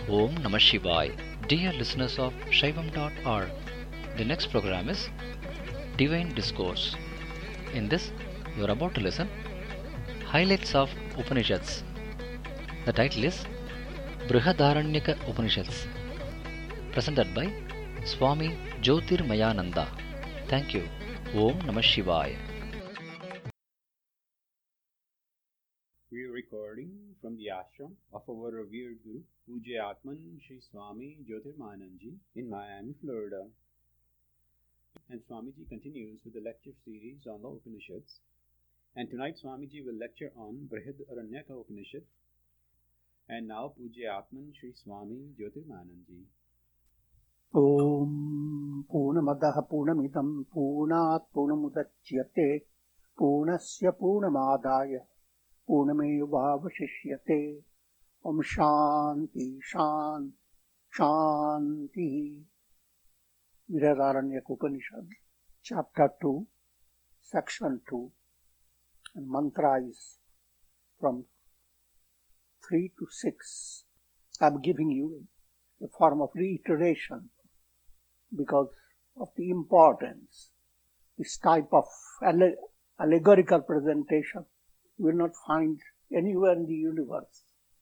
Om Namah Shivaya. Dear listeners of Shaivam.org, the next program is Divine Discourse. In this, you are about to listen Highlights of Upanishads. The title is Brihadaranyaka Upanishads, presented by Swami Jyotirmayananda. Thank you. Om Namah Shivaya. We are recording from the ashram of our revered Guru, Pujya Atman Shri Swami Jyotirmayananda in Miami, Florida. And Swamiji continues with the lecture series on the Upanishads. And tonight Swamiji will lecture on Brihadaranyaka Upanishad. And now Pujya Atman Shri Swami Jyotirmayananda. Om Purnamadaha Purnamidam Purnat Purnamudachyate Purnasya Purnamadaya Purnamevavashishyate. Om Shanti Shanti Shanti. Brihadaranyaka Upanishad, Chapter 2, Section 2, and mantra is from 3 to 6. I am giving you a form of reiteration because of the importance. This type of allegorical presentation you will not find anywhere in the universe.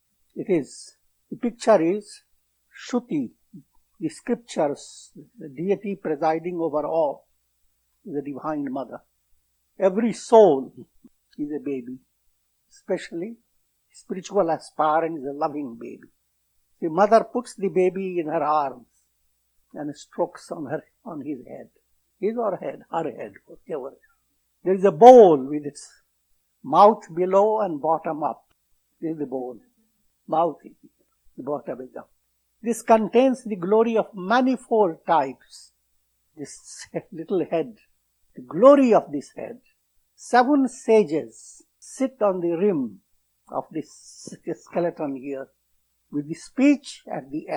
The picture is Shruti, the scriptures, the deity presiding over all, is a divine mother. Every soul is a baby, especially spiritual aspirant is a loving baby. The mother puts the baby in her arms and strokes on his head, his or her head, whatever. There is a bowl with its mouth below and bottom up. There is the bowl, mouth is here, the bottom is up. This contains the glory of manifold types. This little head, the glory of this head. 7 sages sit on the rim of this skeleton here, with the speech at the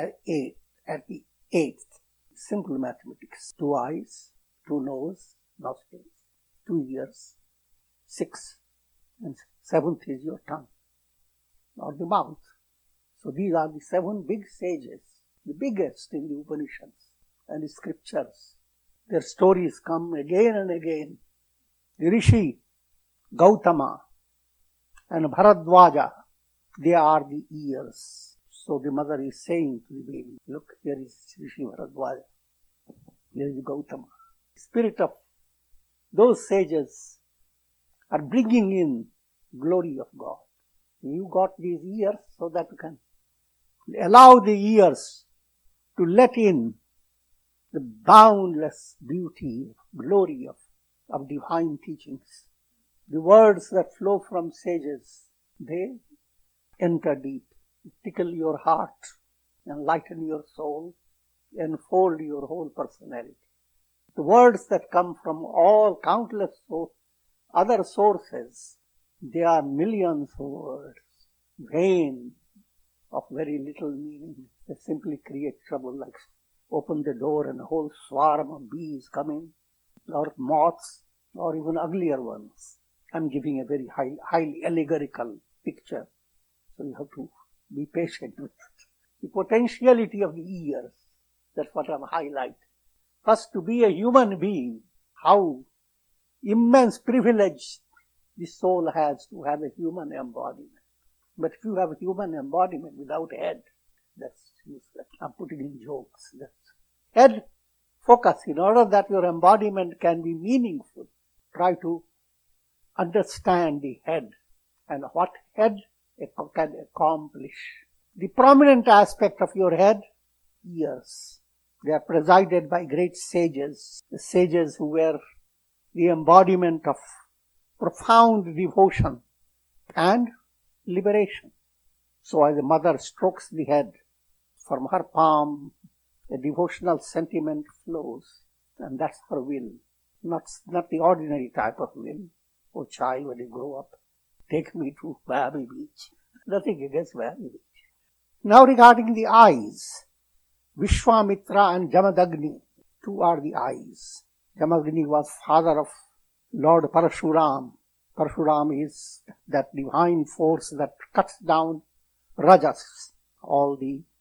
8th. Simple mathematics. 2 eyes, 2 nose, nostrils, 2 ears, 6, and 7th is your tongue, or the mouth. So these are the 7 big sages, the biggest in the Upanishads and the scriptures. Their stories come again and again. The Rishi, Gautama, and Bharadwaja, they are the ears. So the mother is saying to the baby, look, here is Rishi Bharadwaja, here is Gautama. The spirit of those sages are bringing in glory of God. You got these ears so that you can allow the ears to let in the boundless beauty, glory of divine teachings. The words that flow from sages, they enter deep, tickle your heart, enlighten your soul, enfold your whole personality. The words that come from all countless other sources, they are millions of words, vain, of very little meaning. They simply create trouble, like open the door and a whole swarm of bees come in, or moths, or even uglier ones. I'm giving a very highly allegorical picture, so you have to be patient with it. The potentiality of the ears, that's what I'm highlighting. First, to be a human being, how immense privilege the soul has to have a human embodiment. But if you have a human embodiment without head, that's useless. I'm putting in jokes. Head focus, in order that your embodiment can be meaningful. Try to understand the head and what head can accomplish. The prominent aspect of your head, ears. They are presided by great sages, the sages who were the embodiment of profound devotion and liberation. So as a mother strokes the head, from her palm a devotional sentiment flows, and that's her will, not the ordinary type of will. Oh child, when you grow up, take me to Miami Beach. Nothing against Miami Beach. Now regarding the eyes, Vishwamitra and Jamadagni, 2 are the eyes. Jamadagni was father of Lord Parashuram. Parshuram is that divine force that cuts down rajas, all the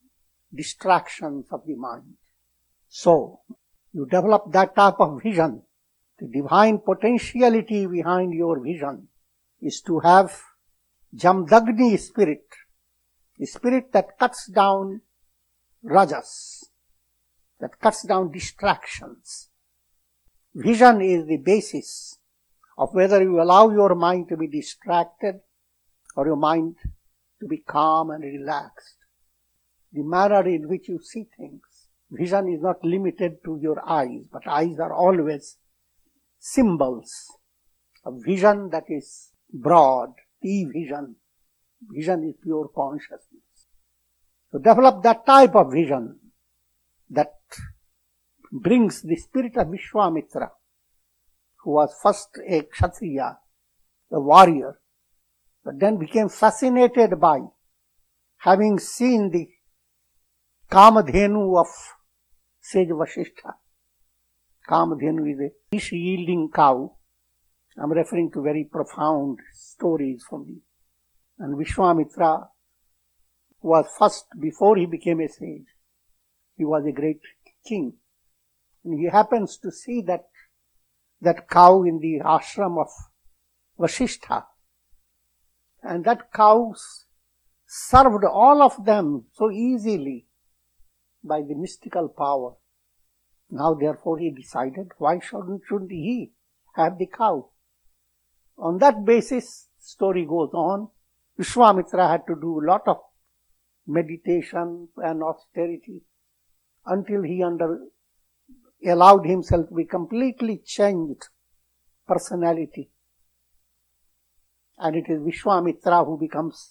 distractions of the mind. So, you develop that type of vision. The divine potentiality behind your vision is to have Jamdagni spirit, the spirit that cuts down rajas, that cuts down distractions. Vision is the basis of whether you allow your mind to be distracted or your mind to be calm and relaxed. The manner in which you see things. Vision is not limited to your eyes, but eyes are always symbols. A vision that is broad, the vision. Vision is pure consciousness. So develop that type of vision that brings the spirit of Vishwamitra, who was first a Kshatriya, a warrior, but then became fascinated by having seen the Kamadhenu of sage Vasishtha. Kamadhenu is a fish-yielding cow. I'm referring to very profound stories from the... And Vishwamitra was first, before he became a sage, he was a great king. And he happens to see that cow in the ashram of Vasishtha. And that cow served all of them so easily by the mystical power. Now therefore he decided, why shouldn't he have the cow? On that basis, story goes on. Vishwamitra had to do a lot of meditation and austerity until he allowed himself to be completely changed personality. And it is Vishwamitra who becomes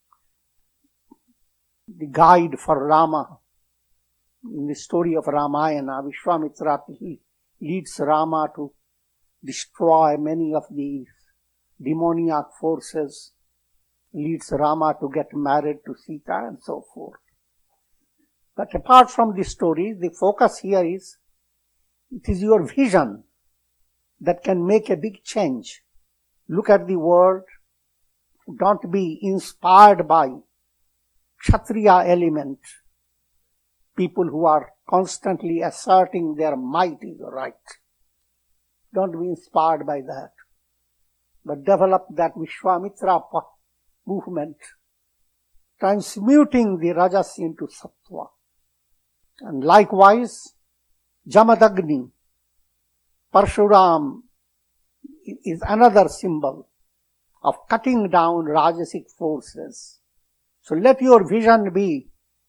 the guide for Rama. In the story of Ramayana, Vishwamitra leads Rama to destroy many of these demoniac forces, leads Rama to get married to Sita and so forth. But apart from the story, the focus here is, it is your vision that can make a big change. Look at the world. Don't be inspired by Kshatriya element. People who are constantly asserting their might is right. Don't be inspired by that. But develop that Vishwamitra movement, transmuting the rajas into sattva. And likewise, Jamadagni, Parshuram, is another symbol of cutting down rajasic forces. So let your vision be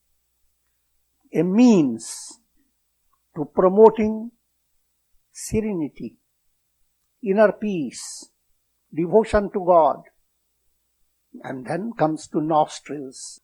a means to promoting serenity, inner peace, devotion to God. And then comes to nostrils.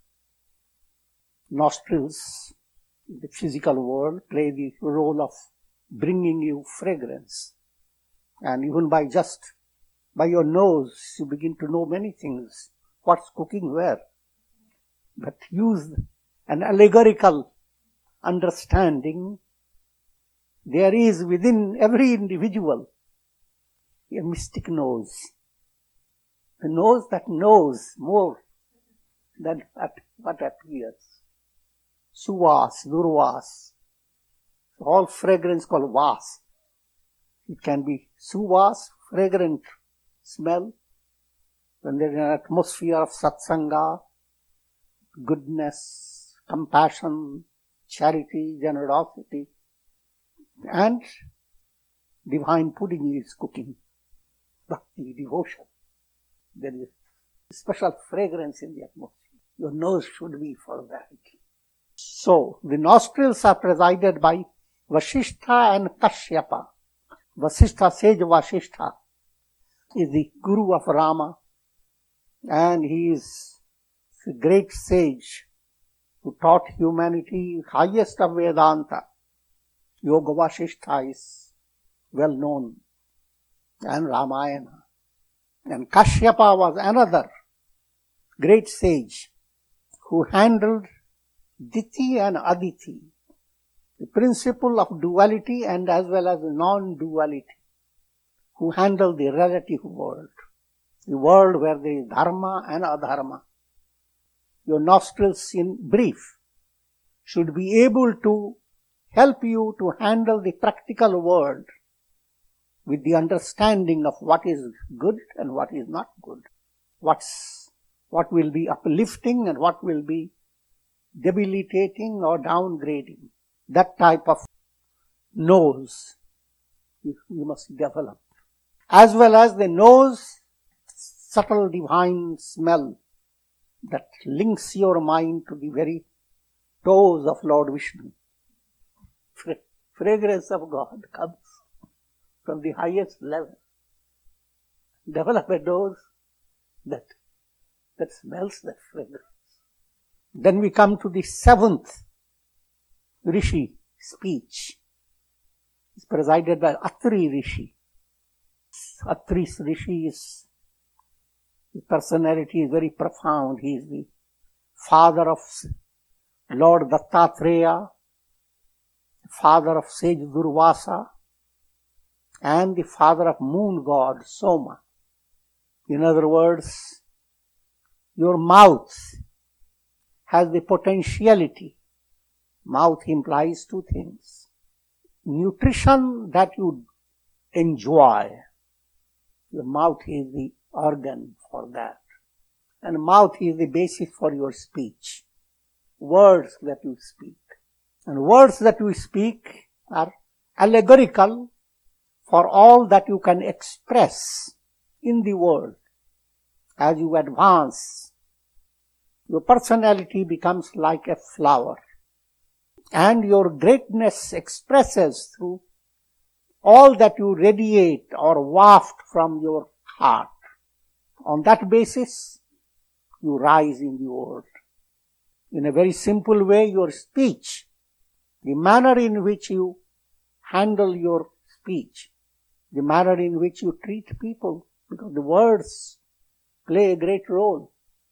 Nostrils, in the physical world, play the role of bringing you fragrance. And even by your nose, you begin to know many things. What's cooking where? But use an allegorical understanding. There is within every individual a mystic nose. A nose that knows more than what appears. Suvas, Durvas. All fragrance called vas. It can be suvas, fragrant smell. When there is an atmosphere of satsanga, goodness, compassion, charity, generosity, and divine pudding is cooking. Bhakti, devotion. There is special fragrance in the atmosphere. Your nose should be for that. So, the nostrils are presided by Vasishtha and Kashyapa. Vasishtha, sage Vasishtha, is the guru of Rama, and he is a great sage who taught humanity highest of Vedanta. Yoga Vasishtha is well known, and Ramayana. And Kashyapa was another great sage who handled Diti and Aditi, the principle of duality and as well as non-duality, who handled the relative world, the world where there is dharma and adharma. Your nostrils, in brief, should be able to help you to handle the practical world with the understanding of what is good and what is not good. What will be uplifting and what will be debilitating or downgrading. That type of nose you must develop. As well as the nose, subtle divine smell that links your mind to the very toes of Lord Vishnu. Fragrance of God comes from the highest level. Develop a nose that smells that fragrance. Then we come to the seventh Rishi speech. It's presided by Atri Rishi. Atri Rishi's personality is very profound. He is the father of Lord Dattatreya, father of sage Durvasa, and the father of moon god Soma. In other words, your mouth has the potentiality. Mouth implies two things. Nutrition that you enjoy. Your mouth is the organ for that. And mouth is the basis for your speech. Words that you speak. And words that you speak are allegorical for all that you can express in the world. As you advance, your personality becomes like a flower. And your greatness expresses through all that you radiate or waft from your heart. On that basis, you rise in the world. In a very simple way, your speech, the manner in which you handle your speech, the manner in which you treat people, because the words play a great role.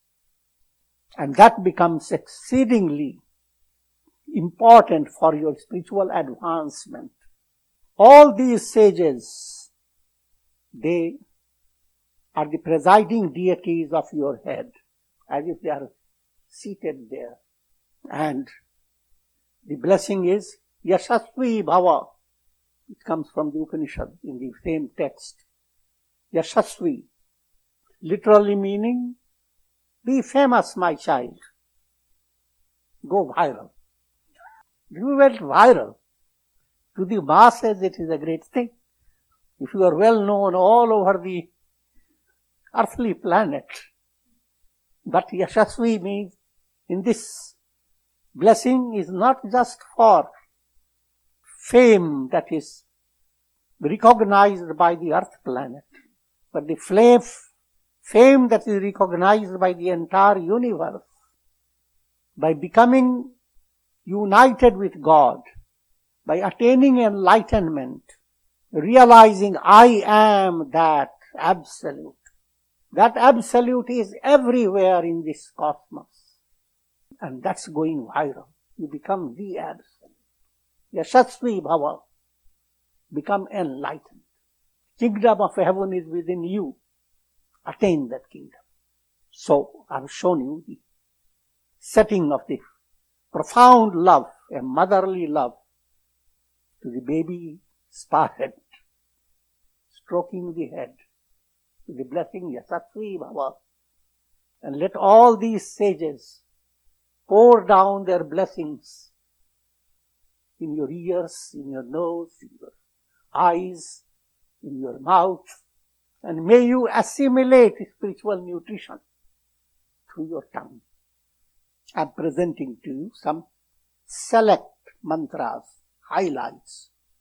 And that becomes exceedingly important for your spiritual advancement. All these sages, they are the presiding deities of your head, as if they are seated there. And the blessing is Yashasvi Bhava. It comes from the Upanishad in the same text. Yashasvi, literally meaning, be famous, my child. Go viral. You went viral. To the masses, it is a great thing. If you are well known all over the earthly planet. But Yashasvi means, in this blessing is not just for fame that is recognized by the earth planet, but the fame that is recognized by the entire universe. By becoming united with God, by attaining enlightenment, realizing I am that absolute. That absolute is everywhere in this cosmos. And that's going viral. You become the absolute. Yashasvi Bhava. Become enlightened. Kingdom of heaven is within you. Attain that kingdom. So, I've shown you the setting of the profound love, a motherly love to the baby sparhead, stroking the head with the blessing Yashasvi Bhava. And let all these sages pour down their blessings in your ears, in your nose, in your eyes, in your mouth, and may you assimilate spiritual nutrition through your tongue. I am presenting to you some select mantras, highlights